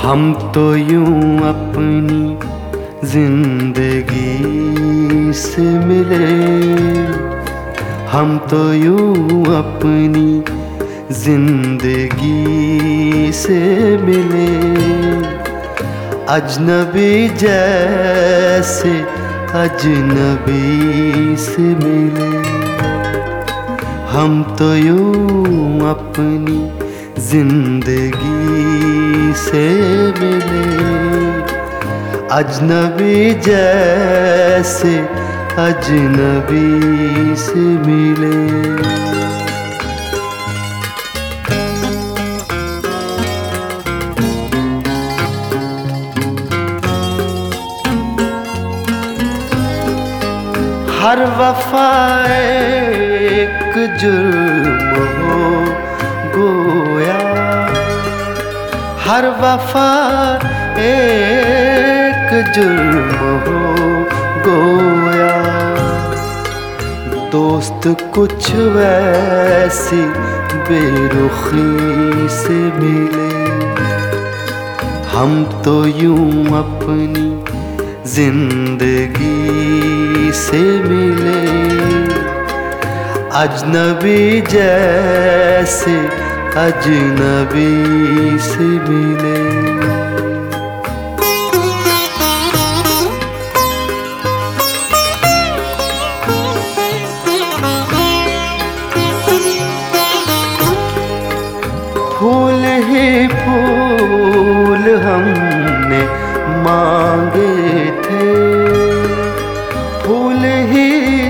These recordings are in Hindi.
हम तो यूं अपनी जिंदगी से मिले, हम तो यूं अपनी जिंदगी से मिले। अजनबी जैसे अजनबी से मिले, हम तो यूं अपनी जिंदगी से मिले। अजनबी जैसे अजनबी से मिले। हर वफा एक जुर्म हो गोया, हर वफा एक जुर्म हो गोया। दोस्त कुछ वैसी बेरुखी से मिले, हम तो यूं अपनी जिंदगी से मिले। अजनबी जैसे अजनबी से मिले। फूल ही फूल हमने मांगे थे, फूल ही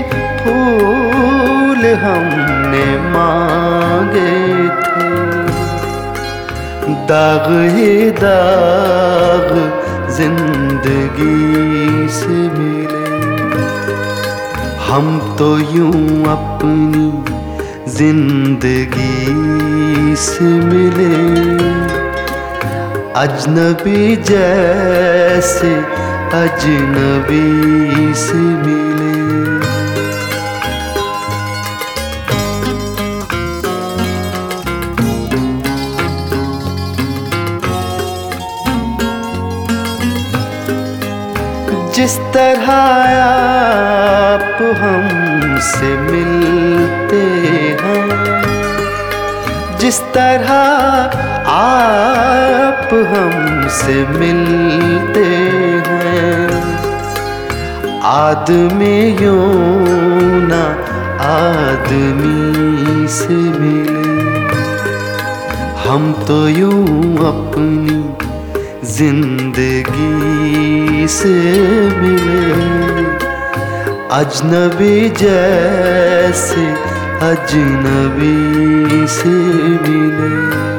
फूल हमने मांगे थे। दाग ही दाग जिंदगी से मिले, हम तो यूं अपनी जिंदगी से मिले। अजनबी जैसे अजनबी से मिले। जिस तरह आप हमसे मिलते हैं, जिस तरह आप हमसे मिलते हैं। आदमी यूं ना आदमी से मिले, हम तो यूं अपनी जिंदगी से मिले। अजनबी जैसे अजनबी से मिले।